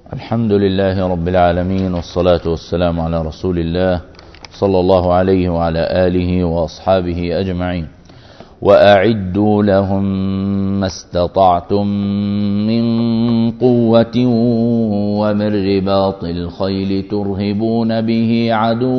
الحمد لله رب العالمين، والصلاة والسلام على رسول الله صلى الله عليه وعلى آله وأصحابه أجمعين. وأعدوا لهم ما استطعتم من قوة ومن رباط الخيل ترهبون به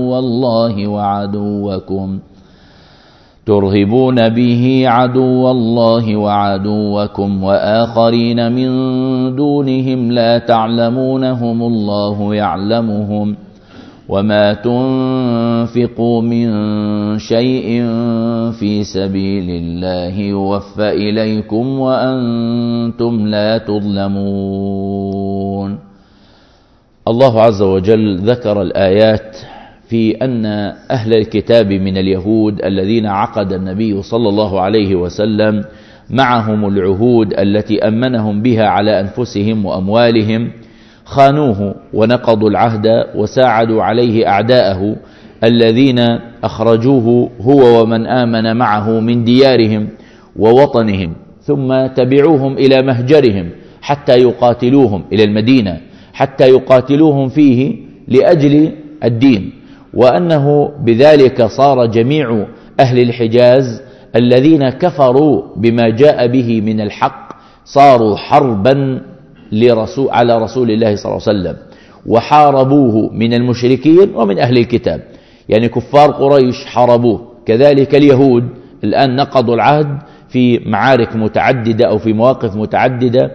عدو الله وعدوكم وآخرين من دونهم لا تعلمونهم الله يعلمهم وما تنفقوا من شيء في سبيل الله يوفى إليكم وأنتم لا تظلمون. الله عز وجل ذكر الآيات في أن أهل الكتاب من اليهود الذين عقد النبي صلى الله عليه وسلم معهم العهود التي أمنهم بها على أنفسهم وأموالهم خانوه ونقضوا العهد وساعدوا عليه أعداءه الذين أخرجوه هو ومن آمن معه من ديارهم ووطنهم، ثم تبعوهم إلى مهجرهم حتى يقاتلوهم إلى المدينة، حتى يقاتلوهم فيه لأجل الدين. وأنه بذلك صار جميع أهل الحجاز الذين كفروا بما جاء به من الحق صاروا حربا على رسول الله صلى الله عليه وسلم، وحاربوه من المشركين ومن أهل الكتاب، يعني كفار قريش حاربوه، كذلك اليهود الآن نقضوا العهد في معارك متعددة أو في مواقف متعددة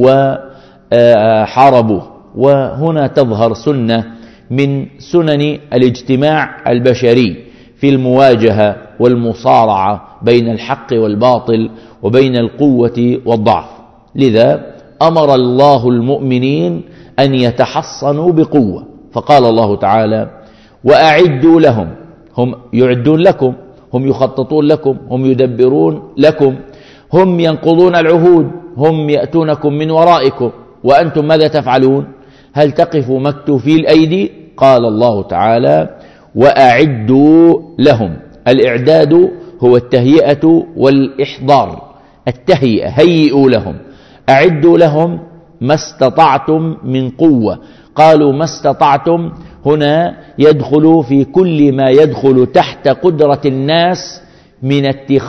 وحاربوه. وهنا تظهر سنة من سنن الاجتماع البشري في المواجهة والمصارعة بين الحق والباطل وبين القوة والضعف. لذا أمر الله المؤمنين أن يتحصنوا بقوة، فقال الله تعالى: وأعدوا لهم، هم يعدون لكم، هم يخططون لكم، هم يدبرون لكم، هم ينقضون العهود، هم يأتونكم من ورائكم، وأنتم ماذا تفعلون؟ هل تقفوا مكتوفي الأيدي؟ قال الله تعالى: وأعدوا لهم. الإعداد هو التهيئة والإحضار، التهيئة، هيئوا لهم، أعدوا لهم ما استطعتم من قوة. قالوا ما استطعتم هنا يدخل في كل ما يدخل تحت قدرة الناس من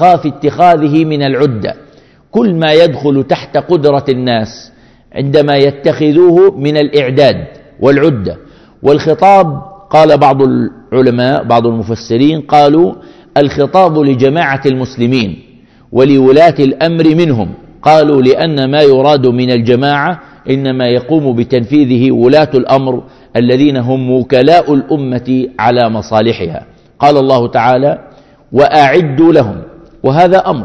اتخاذه من العدة، كل ما يدخل تحت قدرة الناس عندما يتخذوه من الإعداد والعدة. والخطاب قال بعض العلماء بعض المفسرين قالوا الخطاب لجماعة المسلمين ولولاة الأمر منهم، قالوا لأن ما يراد من الجماعة إنما يقوم بتنفيذه ولاة الأمر الذين هم وكلاء الأمة على مصالحها. قال الله تعالى: وأعدوا لهم، وهذا أمر،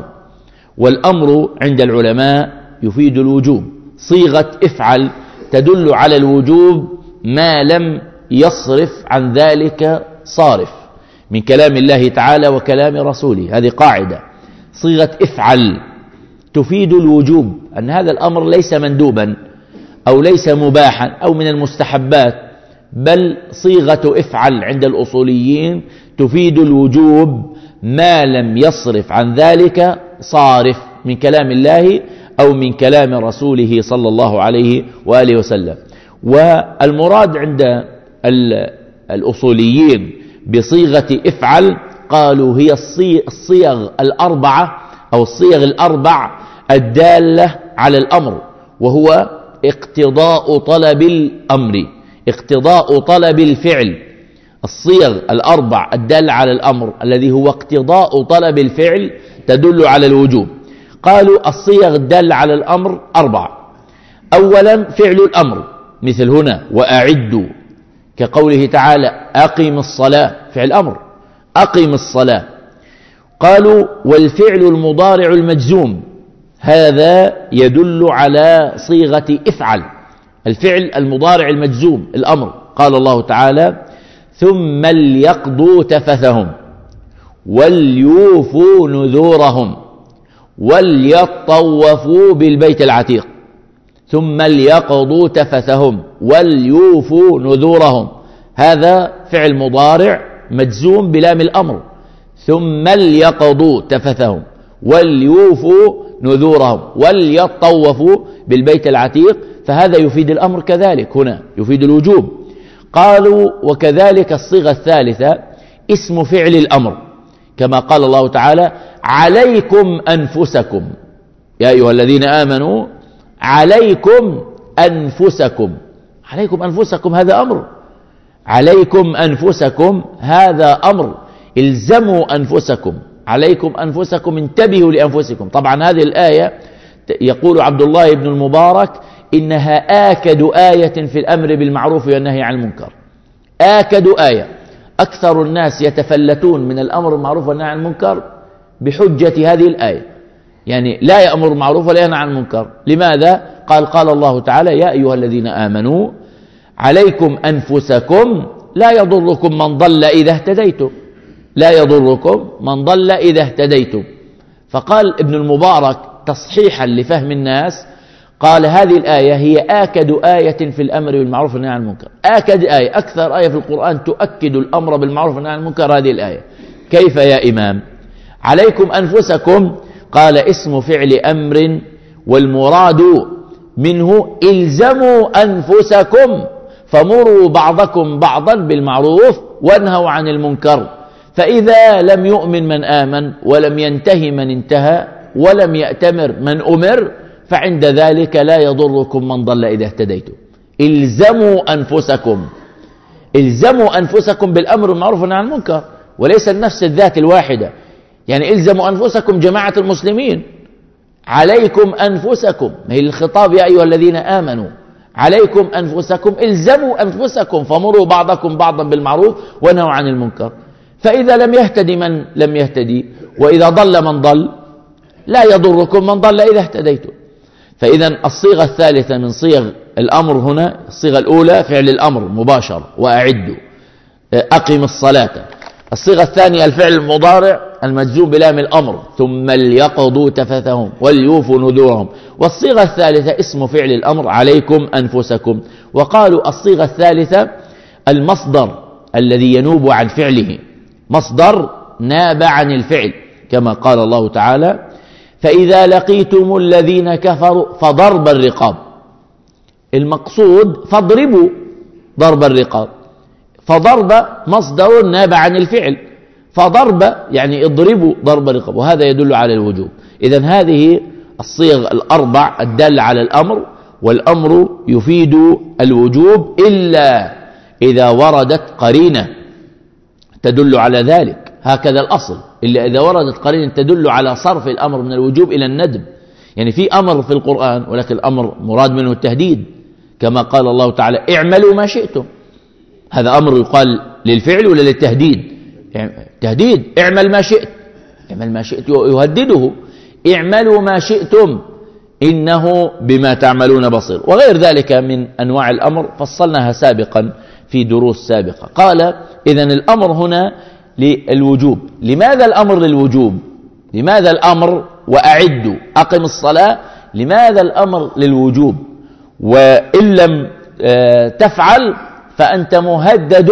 والأمر عند العلماء يفيد الوجوب، صيغة افعل تدل على الوجوب ما لم يصرف عن ذلك صارف من كلام الله تعالى وكلام رسوله. هذه قاعدة، صيغة افعل تفيد الوجوب، أن هذا الأمر ليس مندوبا أو ليس مباحا أو من المستحبات، بل صيغة افعل عند الأصوليين تفيد الوجوب ما لم يصرف عن ذلك صارف من كلام الله أو من كلام رسوله صلى الله عليه وآله وسلم. والمراد عند الأصوليين بصيغة افعل قالوا هي الصيغ الأربعة أو الصيغ الأربع الدالة على الأمر، وهو اقتضاء طلب الأمر، اقتضاء طلب الفعل. الصيغ الأربع الدالة على الأمر الذي هو اقتضاء طلب الفعل تدل على الوجوب. قالوا الصيغ الدالة على الأمر أربعة. أولا فعل الأمر، مثل هنا وأعدوا، كقوله تعالى: أقم الصلاة، فعل أمر، أقم الصلاة. قالوا والفعل المضارع المجزوم، هذا يدل على صيغة افعل، الفعل المضارع المجزوم الأمر. قال الله تعالى: ثم ليقضوا تفثهم وليوفوا نذورهم وليطوفوا بالبيت العتيق. ثم ليقضوا تفثهم وليوفوا نذورهم، هذا فعل مضارع مجزوم بلام الأمر. ثم ليقضوا تفثهم وليوفوا نذورهم وليطوفوا بالبيت العتيق، فهذا يفيد الأمر كذلك، هنا يفيد الوجوب. قالوا وكذلك الصيغة الثالثة اسم فعل الأمر، كما قال الله تعالى عليكم أنفسكم يا أيها الذين آمنوا عليكم أنفسكم. عليكم أنفسكم هذا أمر، عليكم أنفسكم هذا أمر، الزموا أنفسكم، عليكم أنفسكم، انتبهوا لأنفسكم. طبعا هذه الآية يقول عبد الله بن المبارك إنها آكد آية في الأمر بالمعروف والنهي عن المنكر، آكد آية. أكثر الناس يتفلتون من الأمر بالمعروف والنهي عن المنكر بحجة هذه الآية، يعني لا يأمر بالمعروف ولا ينهى عن المنكر. لماذا؟ قال الله تعالى يا أيها الذين آمنوا عليكم أنفسكم لا يضركم من ضل إذا اهتديتم، لا يضركم من ضل إذا اهتديتم. فقال ابن المبارك تصحيحا لفهم الناس، قال هذه الآية هي آكد آية في الأمر بالمعروف والنهي عن المنكر، آكد آية، أكثر آية في القرآن تؤكد الأمر بالمعروف والنهي عن المنكر هذه الآية. كيف يا إمام؟ عليكم أنفسكم قال اسم فعل أمر، والمراد منه الزموا أنفسكم فمروا بعضكم بعضا بالمعروف وانهوا عن المنكر. فإذا لم يؤمن من آمن ولم ينتهي من انتهى ولم يأتمر من أمر فعند ذلك لا يضركم من ضل إذا اهتديتم. الزموا أنفسكم، الزموا أنفسكم بالأمر بالمعروف والنهي عن المنكر، وليس النفس الذات الواحدة. يعني الزموا أنفسكم جماعة المسلمين، عليكم أنفسكم، هي الخطاب يا أيها الذين آمنوا عليكم أنفسكم، الزموا أنفسكم فمروا بعضكم بعضا بالمعروف وانهوا عن المنكر. فإذا لم يهتدي من لم يهتدي وإذا ضل من ضل لا يضركم من ضل إذا اهتديتم. فإذا الصيغة الثالثة من صيغ الأمر هنا، الصيغة الأولى فعل الأمر مباشر وأعدوا أقم الصلاة. الصيغة الثانية الفعل المضارع المجزوم بلام الأمر ثم ليقضوا تفثهم وليوفوا نذورهم. والصيغة الثالثة اسم فعل الأمر عليكم أنفسكم. وقالوا الصيغة الثالثة المصدر الذي ينوب عن فعله، مصدر ناب عن الفعل، كما قال الله تعالى فإذا لقيتم الذين كفروا فضرب الرقاب. المقصود فاضربوا ضرب الرقاب، فضرب مصدر ناب عن الفعل، فضرب يعني اضربوا ضرب الرقاب، وهذا يدل على الوجوب. إذن هذه الصيغ الأربع الدالة على الأمر، والأمر يفيد الوجوب إلا إذا وردت قرينة تدل على ذلك، هكذا الأصل، إلا إذا وردت قرينة تدل على صرف الأمر من الوجوب إلى الندب. يعني في أمر في القرآن ولكن الأمر مراد منه التهديد، كما قال الله تعالى اعملوا ما شئتم، هذا أمر يقال للفعل ولا للتهديد؟ تهديد، اعمل ما شئت، اعمل ما شئت يهدده، اعملوا ما شئتم إنه بما تعملون بصير، وغير ذلك من أنواع الأمر فصلناها سابقا في دروس سابقة. قال إذن الأمر هنا للوجوب. لماذا الأمر للوجوب؟ لماذا الأمر وأعدوا أقم الصلاة؟ لماذا الأمر للوجوب؟ وإن لم تفعل فأنت مهدد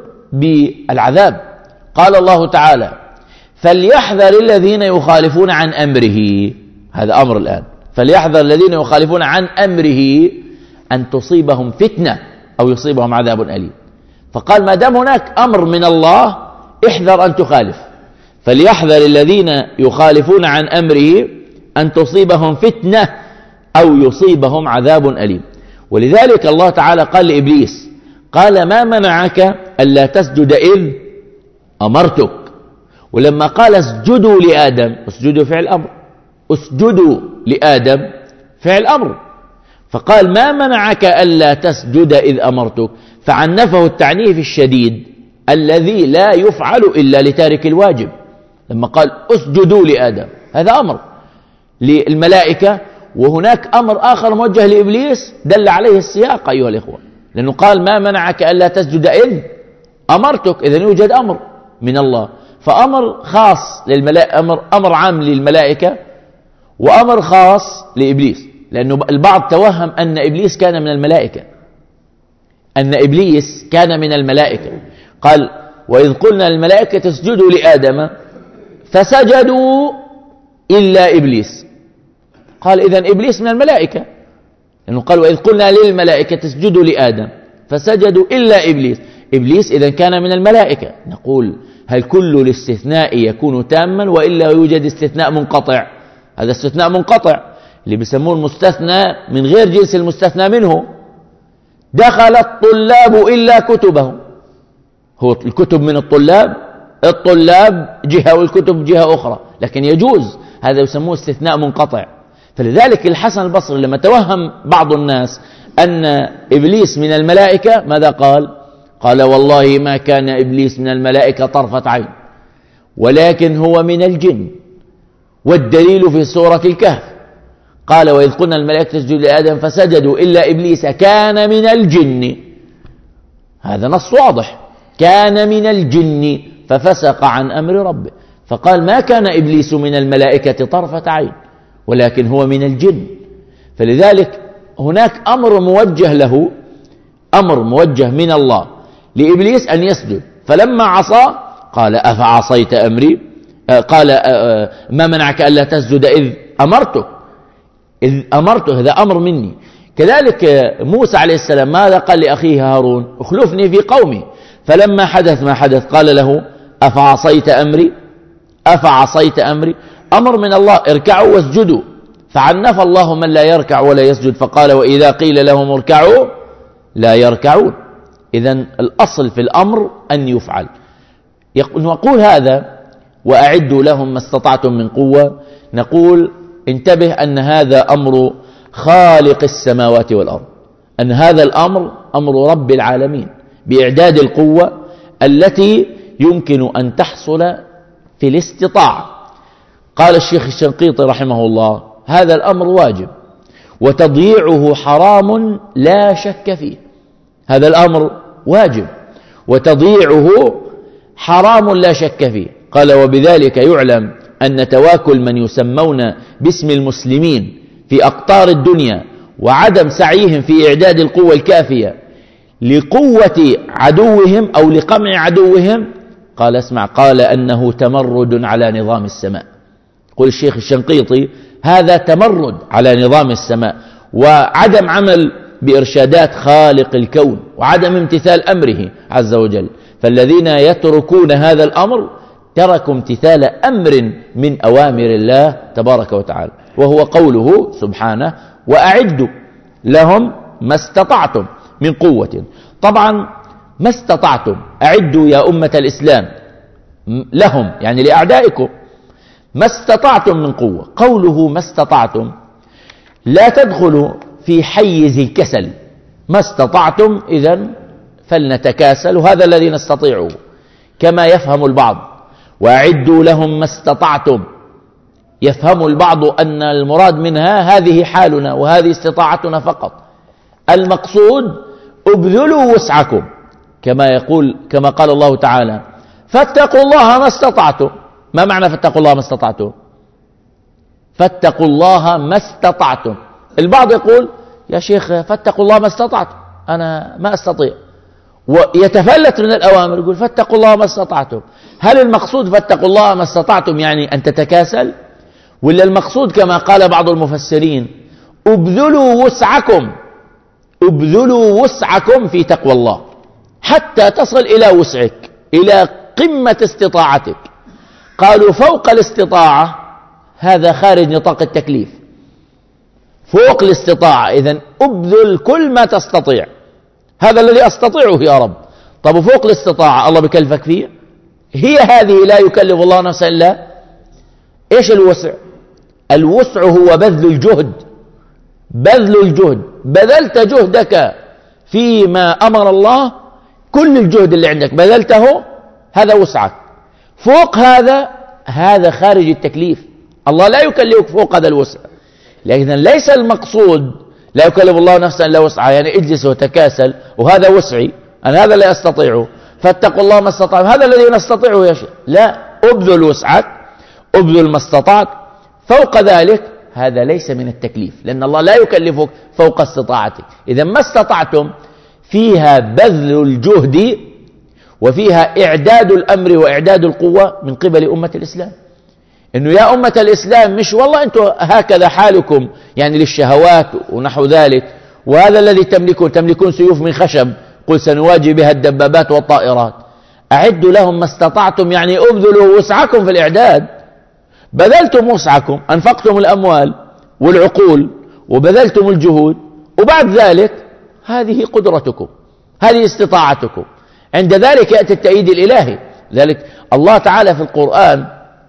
بالعذاب. قال الله تعالى فليحذر الذين يخالفون عن أمره، هذا أمر الآن، فليحذر الذين يخالفون عن أمره أن تصيبهم فتنة أو يصيبهم عذاب أليم. فقال ما دام هناك أمر من الله احذر أن تخالف، فليحذر الذين يخالفون عن أمره أن تصيبهم فتنة أو يصيبهم عذاب أليم. ولذلك الله تعالى قال لإبليس قال ما منعك ألا تسجد إذ أمرتك، ولما قال اسجدوا لآدم، اسجدوا فعل أمر، اسجدوا لآدم فعل أمر، فقال ما منعك ألا تسجد إذ أمرتك، فعنفه التعنيف الشديد الذي لا يفعل إلا لتارك الواجب. لما قال اسجدوا لآدم هذا أمر للملائكة، وهناك أمر آخر موجه لإبليس دل عليه السياق أيها الإخوة، لأنه قال ما منعك ألا تسجد إذ أمرتك، إذن يوجد أمر من الله، فأمر خاص للملائكة، أمر عام للملائكة وأمر خاص لإبليس، لأنه البعض توهم أن إبليس كان من الملائكة، أن إبليس كان من الملائكة. قال وإذ قلنا للملائكة اسجدوا لآدم فسجدوا إلا إبليس، قال إذن إبليس من الملائكة، لأنه قال وإذ قلنا للملائكة اسجدوا لآدم فسجدوا إلا إبليس. إبليس إذا كان من الملائكة. نقول هل كل الاستثناء يكون تاما وإلا يوجد استثناء منقطع؟ هذا استثناء منقطع اللي بيسموه المستثنى من غير جنس المستثنى منه. دخل الطلاب إلا كتبهم. هو الكتب من الطلاب جهة والكتب جهة أخرى، لكن يجوز. هذا يسموه استثناء منقطع. فلذلك الحسن البصري لما توهم بعض الناس أن إبليس من الملائكة ماذا قال؟ قال والله ما كان إبليس من الملائكة طرفة عين، ولكن هو من الجن، والدليل في سورة الكهف قال وإذ قلنا الملائكة اسجدوا لآدم فسجدوا إلا إبليس كان من الجن. هذا نص واضح، كان من الجن ففسق عن أمر ربه. فقال ما كان إبليس من الملائكة طرفة عين ولكن هو من الجن. فلذلك هناك أمر موجه له، أمر موجه من الله لإبليس أن يسجد، فلما عصى قال أفعصيت أمري، قال ما منعك ألا تسجد إذ أمرته، هذا أمر مني. كذلك موسى عليه السلام ماذا قال لأخيه هارون؟ اخلفني في قومي، فلما حدث ما حدث قال له أفعصيت أمري، أمر من الله اركعوا واسجدوا، فعنف الله من لا يركع ولا يسجد، فقال وإذا قيل لهم اركعوا لا يركعون. إذن الأصل في الأمر أن يفعل. نقول هذا وأعدوا لهم ما استطعتم من قوة، نقول انتبه أن هذا أمر خالق السماوات والأرض، أن هذا الأمر أمر رب العالمين بإعداد القوة التي يمكن أن تحصل في الاستطاعة. قال الشيخ الشنقيطي رحمه الله هذا الأمر واجب وتضييعه حرام لا شك فيه. هذا الأمر واجب وتضييعه حرام لا شك فيه. قال وبذلك يعلم أن تواكل من يسمون باسم المسلمين في أقطار الدنيا وعدم سعيهم في إعداد القوة الكافية لقوة عدوهم أو لقمع عدوهم، قال اسمع، قال أنه تمرد على نظام السماء. يقول الشيخ الشنقيطي هذا تمرد على نظام السماء وعدم عمل بإرشادات خالق الكون وعدم امتثال أمره عز وجل. فالذين يتركون هذا الأمر تركوا امتثال أمر من أوامر الله تبارك وتعالى، وهو قوله سبحانه وأعدوا لهم ما استطعتم من قوة. طبعا ما استطعتم، أعدوا يا أمة الإسلام لهم يعني لأعدائكم ما استطعتم من قوة. قوله ما استطعتم لا تدخلوا في حيز الكسل، ما استطعتم إذن فلنتكاسل، وهذا الذي نستطيعه كما يفهم البعض. وأعدوا لهم ما استطعتم، يفهم البعض أن المراد منها هذه حالنا وهذه استطاعتنا فقط. المقصود ابذلوا وسعكم، كما قال الله تعالى فاتقوا الله ما استطعتم. ما معنى فاتقوا الله ما استطعتم؟ فاتقوا الله ما استطعتم. البعض يقول يا شيخ فاتقوا الله ما استطعتم، أنا ما أستطيع، ويتفلت من الأوامر يقول فاتقوا الله ما استطعتم. هل المقصود فاتقوا الله ما استطعتم يعني أن تتكاسل، ولا المقصود كما قال بعض المفسرين ابذلوا وسعكم في تقوى الله حتى تصل إلى وسعك، إلى قمة استطاعتك. قالوا فوق الاستطاعة هذا خارج نطاق التكليف، فوق الاستطاعة إذن ابذل كل ما تستطيع، هذا الذي أستطيعه يا رب. طب وفوق الاستطاعة الله بكلفك فيه؟ هي هذه لا يكلف الله نفسا إلا إيش الوسع؟ الوسع هو بذل الجهد، بذلت جهدك فيما أمر الله، كل الجهد اللي عندك بذلته، هذا وسعك. فوق هذا خارج التكليف، الله لا يكلفك فوق هذا الوسع. لكن ليس المقصود لا يكلف الله نفسا إلا وسعها يعني اجلس وتكاسل وهذا وسعي أنا هذا لا أستطيعه فاتقوا الله ما استطعتم، هذا الذي نستطيعه يا شيخ. لا، ابذل وسعك، ابذل ما استطعت، فوق ذلك هذا ليس من التكليف، لأن الله لا يكلفك فوق استطاعتك. إذا ما استطعتم فيها بذل الجهد وفيها إعداد الأمر وإعداد القوة من قبل أمة الإسلام. إنه يا أمة الإسلام مش والله أنتم هكذا حالكم يعني للشهوات ونحو ذلك، وهذا الذي تملكون سيوف من خشب، قل سنواجه بها الدبابات والطائرات. أعدوا لهم ما استطعتم، يعني أبذلوا وسعكم في الإعداد، بذلتم وسعكم، أنفقتم الأموال والعقول وبذلتم الجهود، وبعد ذلك هذه قدرتكم، هذه استطاعتكم. عند ذلك يأتي التأييد الإلهي. ذلك الله تعالى في القرآن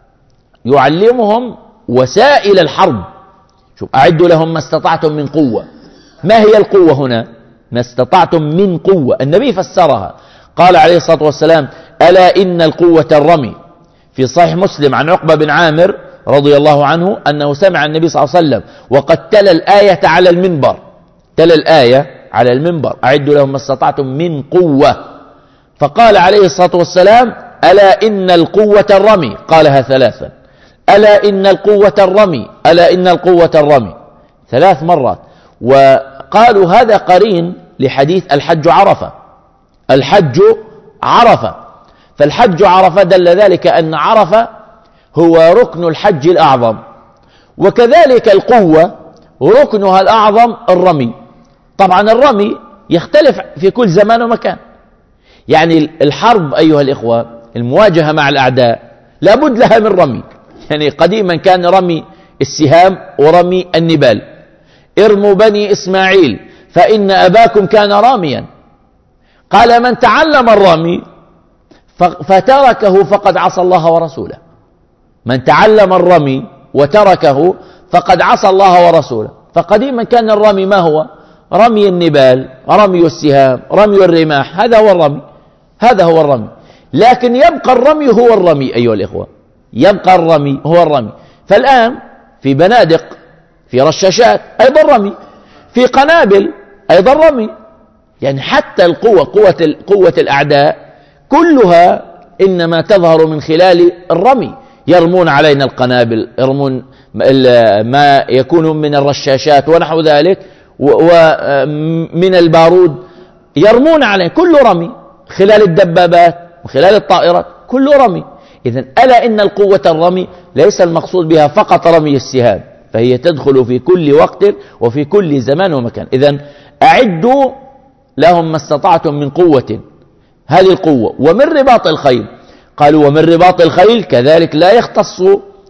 يعلمهم وسائل الحرب. شوف، أعدوا لهم ما استطعتم من قوة. ما هي القوة هنا؟ ما استطعتم من قوة. النبي فسرها، قال عليه الصلاة والسلام: ألا إن القوة الرمي. في صحيح مسلم عن عقبة بن عامر رضي الله عنه أنه سمع النبي صلى الله عليه وسلم وقد تلا الآية على المنبر، تلا الآية على المنبر: أعدوا لهم ما استطعتم من قوة. فقال عليه الصلاة والسلام: ألا إن القوة الرمي. قالها ثلاثا: ألا إن القوة الرمي، ألا إن القوة الرمي، 3 مرات. وقالوا هذا قرين لحديث الحج عرفة. الحج عرفة، فالحج عرفة دل ذلك أن عرفة هو ركن الحج الأعظم، وكذلك القوة ركنها الأعظم الرمي. طبعا الرمي يختلف في كل زمان ومكان. يعني الحرب أيها الإخوة، المواجهة مع الأعداء لابد لها من رمي. يعني قديما كان رمي السهام ورمي النبال. ارموا بني إسماعيل فإن أباكم كان راميا. قال: من تعلم الرمي فتركه فقد عصى الله ورسوله. من تعلم الرمي وتركه فقد عصى الله ورسوله. فقديما كان الرمي ما هو؟ رمي النبال، رمي السهام، رمي الرماح، هذا هو الرمي، هذا هو الرمي. لكن يبقى الرمي هو الرمي أيها الإخوة، يبقى الرمي هو الرمي. فالآن في بنادق، في رشاشات، أيضا رمي، في قنابل، أيضا رمي. يعني حتى القوة، قوة الأعداء كلها إنما تظهر من خلال الرمي. يرمون علينا القنابل، يرمون ما يكون من الرشاشات ونحو ذلك ومن البارود، يرمون علينا، كله رمي. خلال الدبابات وخلال الطائرات كله رمي. إذن ألا إن القوة الرمي ليس المقصود بها فقط رمي السهام، فهي تدخل في كل وقت وفي كل زمان ومكان. إذن أعدوا لهم ما استطعتم من قوة، هذه القوة. ومن رباط الخيل، قالوا ومن رباط الخيل كذلك لا يختص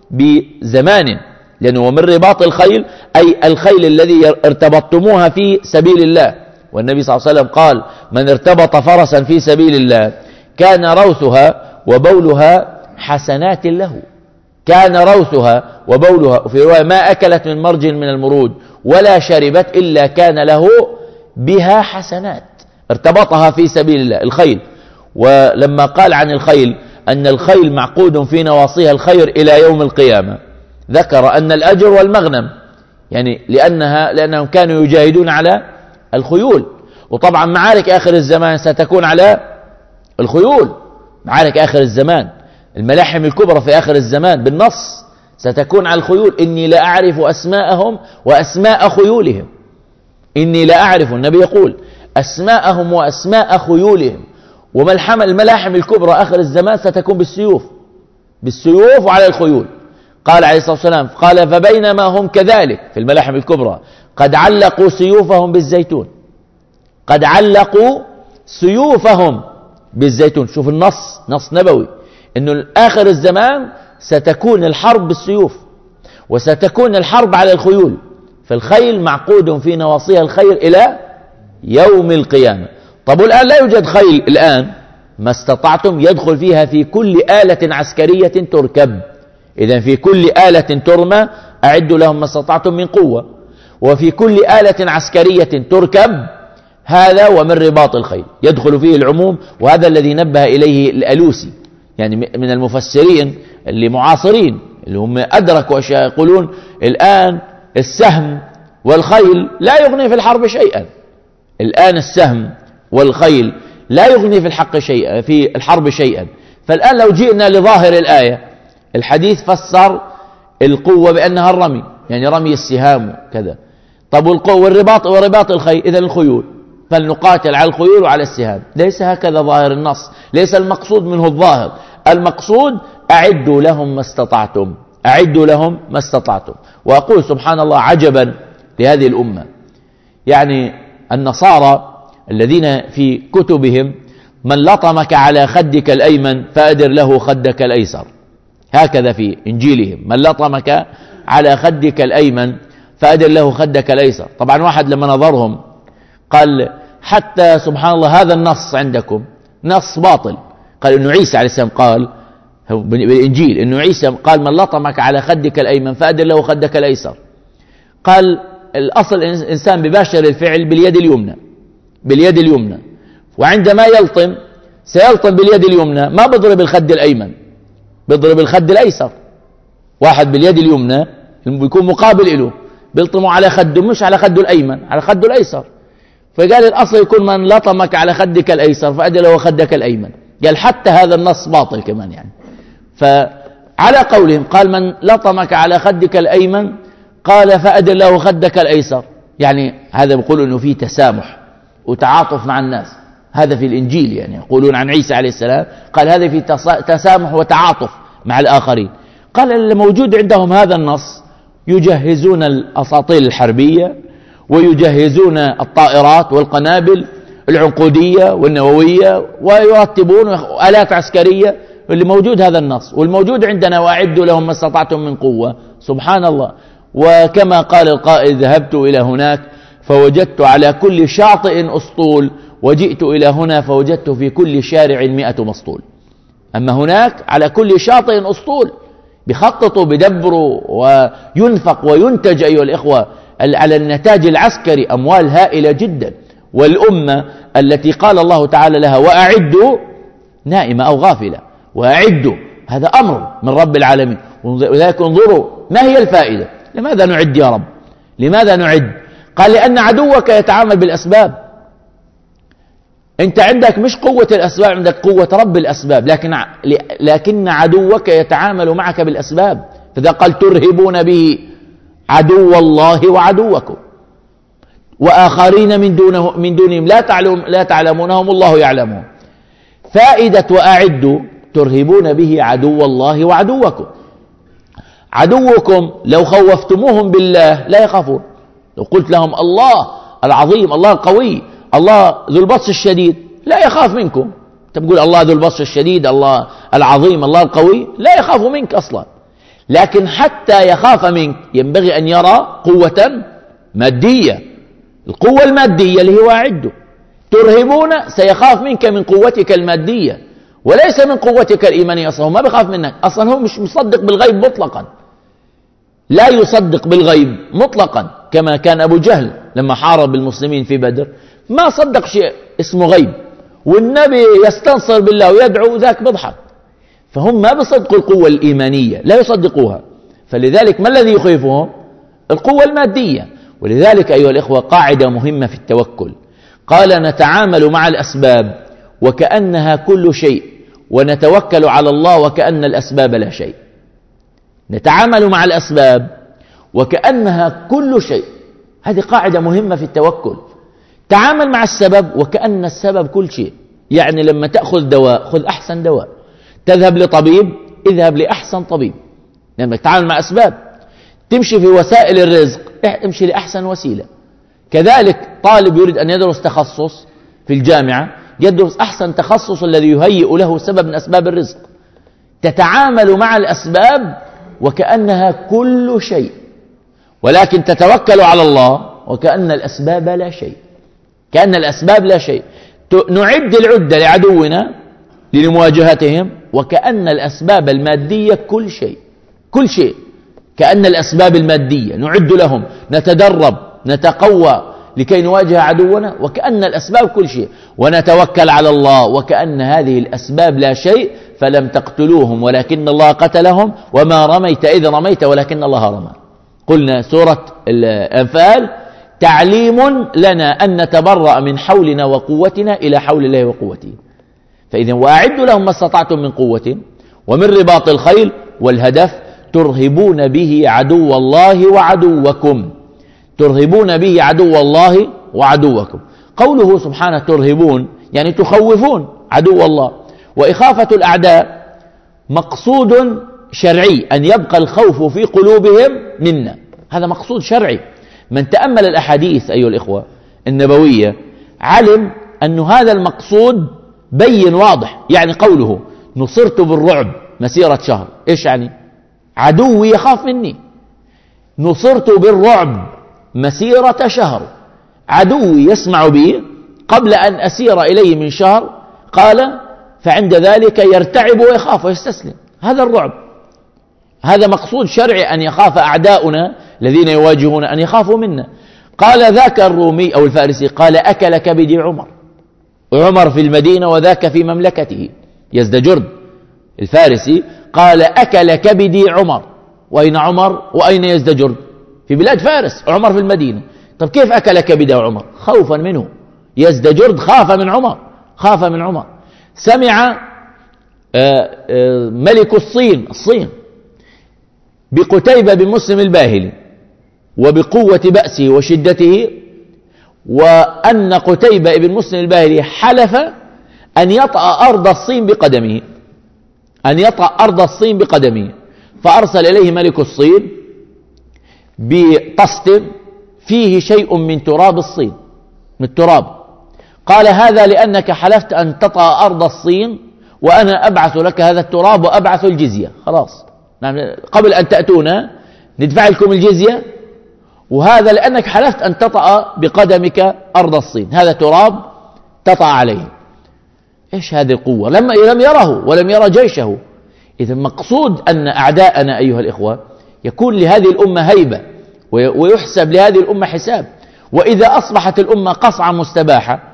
بزمان، لأنه ومن رباط الخيل أي الخيل الذي ارتبطتموها في سبيل الله. والنبي صلى الله عليه وسلم قال: من ارتبط فرسا في سبيل الله كان روثها وبولها حسنات له. كان روثها وبولها، وفي رواية: ما أكلت من مرج من المرود ولا شربت إلا كان له بها حسنات. ارتبطها في سبيل الله الخيل. ولما قال عن الخيل أن الخيل معقود في نواصيها الخير إلى يوم القيامة، ذكر أن الأجر والمغنم، يعني لأنهم كانوا يجاهدون على الخيول. وطبعا معارك آخر الزمان ستكون على الخيول، معارك آخر الزمان، الملاحم الكبرى في آخر الزمان بالنص ستكون على الخيول. إني لا أعرف أسماءهم وأسماء خيولهم. إني لا أعرف، النبي يقول، أسماءهم وأسماء خيولهم. الملاحم الكبرى آخر الزمان ستكون بالسيوف، بالسيوف وعلى الخيول. قال عليه الصلاة والسلام، قال: فبينما هم كذلك في الملاحم الكبرى قد علقوا سيوفهم بالزيتون، قد علقوا سيوفهم بالزيتون. شوف النص، نص نبوي، إنه آخر الزمان ستكون الحرب بالسيوف وستكون الحرب على الخيول. فالخيل معقود في نواصيها الخير إلى يوم القيامة. طب والآن لا يوجد خيل الآن، ما استطعتم يدخل فيها في كل آلة عسكرية تركب. إذن في كل آلة ترمى أعدوا لهم ما استطعتم من قوة، وفي كل آلة عسكرية تركب، هذا ومن رباط الخيل يدخل فيه العموم. وهذا الذي نبه إليه الألوسي، يعني من المفسرين اللي معاصرين، اللي هم أدركوا أشياء، يقولون الآن السهم والخيل لا يغني في الحرب شيئا. الآن السهم والخيل لا يغني في الحرب شيئا. فالآن لو جئنا لظاهر الآية، الحديث فسر القوة بأنها الرمي، يعني رمي السهام كذا. طب والقوة ورباط الخيل، إذا الخيول، فلنقاتل على الخيول وعلى السهام. ليس هكذا ظاهر النص، ليس المقصود منه الظاهر. المقصود أعدوا لهم ما استطعتم، أعدوا لهم ما استطعتم. وأقول سبحان الله عجبا لهذه الأمة، يعني النصارى الذين في كتبهم من لطمك على خدك الأيمن فأدر له خدك الأيسر، هكذا في إنجيلهم، من لطمك على خدك الأيمن فأدر له خدك الأيسر. طبعا واحد لما نظرهم قال حتى سبحان الله هذا النص عندكم نص باطل، قال إنه عيسى عليه السلام قال بالإنجيل إنه عيسى قال من لطمك على خدك الأيمن فأدر له خدك الأيسر. قال الأصل الإنسان بباشر الفعل باليد اليمنى، باليد اليمنى، وعندما يلطم سيلطم باليد اليمنى، ما بضرب الخد الأيمن، بضرب الخد الأيسر. واحد باليد اليمنى بيكون مقابل له بيلطمه على خده، مش على خده الأيمن، على خده الأيسر. فقال الأصل يكون من لطمك على خدك الأيسر فأدر له خدك الأيمن. قال حتى هذا النص باطل كمان يعني. فعلى قولهم قال من لطمك على خدك الأيمن قال فأدر له خدك الأيسر، يعني هذا بيقول إنه فيه تسامح وتعاطف مع الناس. هذا في الإنجيل، يعني يقولون عن عيسى عليه السلام قال هذا في تسامح وتعاطف مع الآخرين. قال اللي موجود عندهم هذا النص يجهزون الأساطيل الحربية ويجهزون الطائرات والقنابل العنقودية والنووية ويرتبون آلات عسكرية، اللي موجود هذا النص. والموجود عندنا وأعدوا لهم ما استطعتم من قوة. سبحان الله. وكما قال القائل ذهبت إلى هناك فوجدت على كل شاطئ أسطول، وجئت إلى هنا فوجدت في كل شارع 100 مسطول. أما هناك على كل شاطئ أسطول، بيخططوا بدبروا وينفق وينتج أيها الإخوة على النتاج العسكري أموال هائلة جدا. والأمة التي قال الله تعالى لها وأعدوا نائمة أو غافلة، وأعدوا هذا أمر من رب العالمين. ولذلك انظروا ما هي الفائدة. لماذا نعد يا رب؟ لماذا نعد؟ قال لأن عدوك يتعامل بالأسباب. أنت عندك مش قوة الأسباب، عندك قوة رب الأسباب، لكن عدوك يتعامل معك بالأسباب. فإذا قال ترهبون به عدو الله وعدوكم وآخرين من دونهم لا تعلمونهم الله يعلمهم. فائدة وأعدوا ترهبون به عدو الله وعدوكم. عدوكم لو خوفتموهم بالله لا يخافون. لو قلت لهم الله العظيم، الله القوي، الله ذو البطش الشديد، لا يخاف منكم. تقول الله ذو البطش الشديد، الله العظيم، الله القوي، لا يخاف منك أصلا. لكن حتى يخاف منك ينبغي أن يرى قوة مادية. القوة المادية اللي هو أعده. ترهبون سيخاف منك من قوتك المادية وليس من قوتك الإيمانية. أصلا هو ما بيخاف منك، أصلا هو مش مصدق بالغيب مطلقا، لا يصدق بالغيب مطلقا. كما كان أبو جهل لما حارب المسلمين في بدر ما صدق شيء اسمه غيب، والنبي يستنصر بالله ويدعو ذاك بضحك. فهم ما بيصدقوا القوة الإيمانية، لا يصدقوها. فلذلك ما الذي يخيفهم؟ القوة المادية. ولذلك أيها الإخوة قاعدة مهمة في التوكل، قال نتعامل مع الأسباب وكأنها كل شيء، ونتوكل على الله وكأن الأسباب لا شيء. نتعامل مع الأسباب وكأنها كل شيء، هذه قاعدة مهمة في التوكل. تعامل مع السبب وكأن السبب كل شيء. يعني لما تأخذ دواء خذ أحسن دواء، تذهب لطبيب اذهب لأحسن طبيب. لما تتعامل مع أسباب، تمشي في وسائل الرزق امشي لأحسن وسيلة. كذلك طالب يريد أن يدرس تخصص في الجامعة يدرس أحسن تخصص الذي يهيئ له سبب من أسباب الرزق. تتعامل مع الأسباب وكأنها كل شيء، ولكن تتوكل على الله وكأن الأسباب لا شيء. كأن الأسباب لا شيء. نعد العدة لعدونا لمواجهتهم وكأن الأسباب المادية كل شيء، كل شيء. كأن الأسباب المادية نعد لهم، نتدرب نتقوى لكي نواجه عدونا، وكأن الأسباب كل شيء. ونتوكل على الله وكأن هذه الأسباب لا شيء. فلم تقتلوهم ولكن الله قتلهم، وما رميت إذ رميت ولكن الله رمى. قلنا سورة الأنفال تعليم لنا أن نتبرأ من حولنا وقوتنا إلى حول الله وقوته. فإذا وأعدوا لهم ما استطعتم من قوة ومن رباط الخيل، والهدف ترهبون به عدو الله وعدوكم. ترهبون به عدو الله وعدوكم. قوله سبحانه ترهبون يعني تخوفون عدو الله. وإخافة الأعداء مقصود شرعي أن يبقى الخوف في قلوبهم منا، هذا مقصود شرعي. من تأمل الأحاديث أيها الإخوة النبوية علم أن هذا المقصود بين واضح. يعني قوله نصرت بالرعب مسيرة شهر، إيش يعني؟ عدوي يخاف مني. نصرت بالرعب مسيرة شهر، عدوي يسمع بي قبل أن أسير إليه من شهر، قال فعند ذلك يرتعب ويخاف ويستسلم. هذا الرعب، هذا مقصود شرعي أن يخاف أعداؤنا الذين يواجهون أن يخافوا منا. قال ذاك الرومي أو الفارسي قال أكل كبدي عمر، وعمر في المدينة وذاك في مملكته. يزدجرد الفارسي قال أكل كبدي عمر. وأين عمر وأين يزدجرد؟ في بلاد فارس، عمر في المدينة. طب كيف أكل كبده عمر؟ خوفا منه. يزدجرد خاف من عمر، خاف من عمر. سمع ملك الصين بقتيبة بن مسلم الباهلي وبقوة بأسه وشدته، وأن قتيبة بن مسلم الباهلي حلف أن يطأ أرض الصين بقدمه، أن يطأ أرض الصين بقدمه. فأرسل إليه ملك الصين بطست فيه شيء من تراب الصين، من التراب. قال هذا لأنك حلفت أن تطأ أرض الصين، وأنا أبعث لك هذا التراب وأبعث الجزية. خلاص قبل أن تأتونا ندفع لكم الجزية، وهذا لأنك حلفت أن تطأ بقدمك أرض الصين، هذا تراب تطأ عليه. إيش هذه القوة؟ لم يره ولم يرى جيشه. إذا مقصود أن أعداءنا أيها الإخوة يكون لهذه الأمة هيبة، ويحسب لهذه الأمة حساب. وإذا أصبحت الأمة قصعة مستباحة،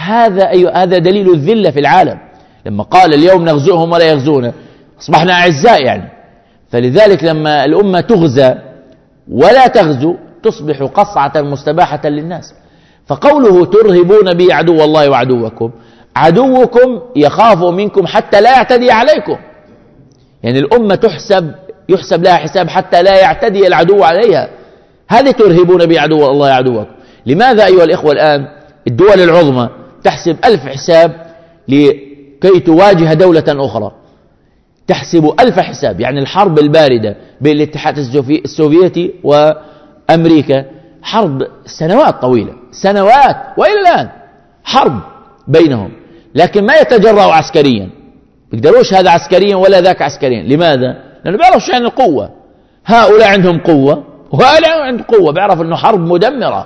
هذا دليل الذلة في العالم. لما قال اليوم نغزوهم ولا يغزونا، أصبحنا أعزاء يعني. فلذلك لما الأمة تغزى ولا تغزو تصبح قصعة مستباحة للناس. فقوله ترهبون به عدو الله وعدوكم، عدوكم يخاف منكم حتى لا يعتدي عليكم. يعني الأمة يحسب لها حساب حتى لا يعتدي العدو عليها. هذه ترهبون به عدو الله وعدوكم. لماذا أيها الإخوة الآن الدول العظمى تحسب 1000 حساب لكي تواجه دولة أخرى؟ تحسب 1000 حساب. يعني الحرب الباردة بين الاتحاد السوفيتي وأمريكا حرب سنوات طويلة، سنوات، وإلى الآن حرب بينهم، لكن ما يتجرأوا عسكريا، يقدروش هذا عسكريا ولا ذاك عسكريا. لماذا؟ لأنه بيعرفوا شو يعني القوة. هؤلاء عندهم قوة وهؤلاء عندهم قوة، بيعرفوا أنه حرب مدمرة.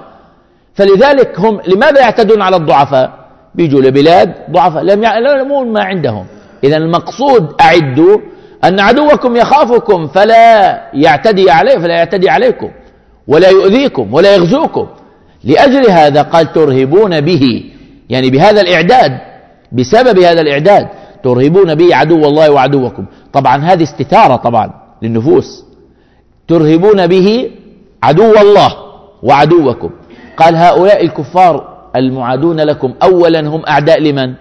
فلذلك هم لماذا يعتدون على الضعفاء؟ بيجوا لبلاد ضعفاء لم يعلمون ما عندهم. إذا المقصود أعدوا أن عدوكم يخافكم فلا يعتدي عليكم ولا يؤذيكم ولا يغزوكم. لأجل هذا قال ترهبون به، يعني بهذا الإعداد، بسبب هذا الإعداد ترهبون به عدو الله وعدوكم. طبعا هذه استثارة طبعا للنفوس. ترهبون به عدو الله وعدوكم. قال هؤلاء الكفار المعادون لكم أولا هم أعداء لمن؟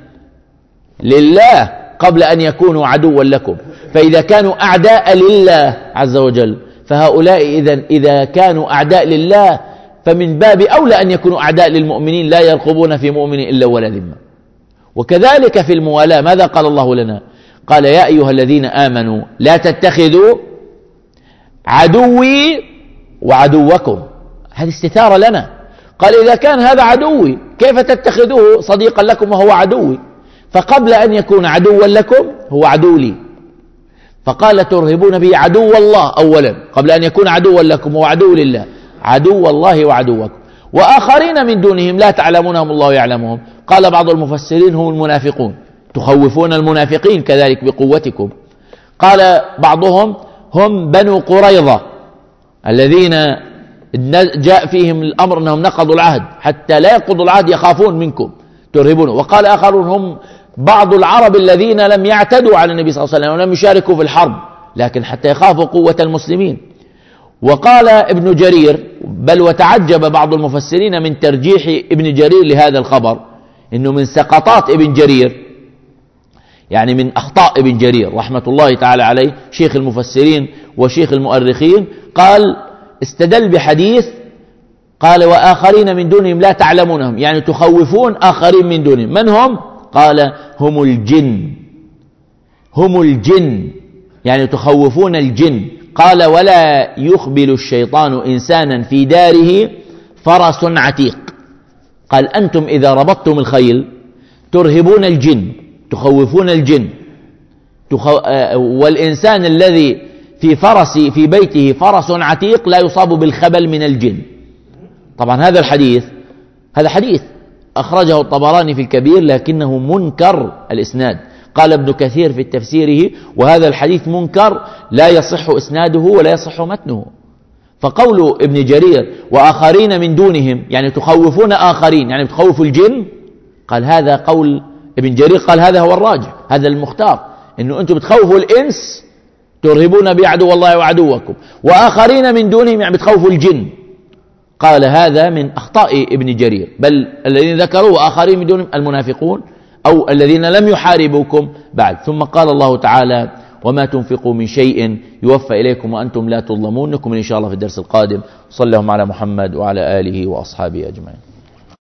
لله، قبل أن يكونوا عدوا لكم. فإذا كانوا أعداء لله عز وجل، فهؤلاء إذا كانوا أعداء لله فمن باب أولى أن يكونوا أعداء للمؤمنين، لا يرقبون في مؤمن إلا ولا ذمة. وكذلك في الموالاة ماذا قال الله لنا؟ قال يا أيها الذين آمنوا لا تتخذوا عدوي وعدوكم. هذه استثارة لنا. قال إذا كان هذا عدوي كيف تتخذوه صديقا لكم وهو عدوي؟ فقبل أن يكون عدوا لكم هو عدو لي. فقال ترهبون به عدو الله أولا قبل أن يكون عدوا لكم، هو عدو لله، عدو الله وعدوكم. وآخرين من دونهم لا تعلمونهم الله يعلمهم. قال بعض المفسرين هم المنافقون، تخوفون المنافقين كذلك بقوتكم. قال بعضهم هم بنو قريظة الذين جاء فيهم الأمر أنهم نقضوا العهد، حتى لا ينقضوا العهد يخافون منكم ترهبون. وقال آخرون هم بعض العرب الذين لم يعتدوا على النبي صلى الله عليه وسلم ولم يشاركوا في الحرب، لكن حتى يخافوا قوة المسلمين. وقال ابن جرير، بل وتعجب بعض المفسرين من ترجيح ابن جرير لهذا الخبر، إنه من سقطات ابن جرير، يعني من أخطاء ابن جرير رحمة الله تعالى عليه، شيخ المفسرين وشيخ المؤرخين. قال استدل بحديث قال وآخرين من دونهم لا تعلمونهم، يعني تخوفون آخرين من دونهم. من هم؟ قال هم الجن، هم الجن يعني تخوفون الجن. قال ولا يخبل الشيطان إنسانا في داره فرس عتيق. قال أنتم إذا ربطتم الخيل ترهبون الجن، تخوفون الجن، والإنسان الذي في بيته فرس عتيق لا يصاب بالخبل من الجن. طبعا هذا حديث أخرجه الطبراني في الكبير لكنه منكر الإسناد. قال ابن كثير في تفسيره وهذا الحديث منكر لا يصح إسناده ولا يصح متنه. فقول ابن جرير وآخرين من دونهم يعني تخوفون آخرين يعني تخوفوا الجن، قال هذا قول ابن جرير، قال هذا هو الراجح، هذا المختار، إنه أنتم بتخوفوا الإنس ترهبون بعدو الله وعدوكم، وآخرين من دونهم يعني بتخوفوا الجن. قال هذا من أخطاء ابن جرير، بل الذين ذكروا آخرين من دونهم المنافقون أو الذين لم يحاربوكم بعد. ثم قال الله تعالى وما تنفقوا من شيء يوفى إليكم وأنتم لا تظلمون. نكمل إن شاء الله في الدرس القادم. صلى الله على محمد وعلى آله وأصحابه أجمعين.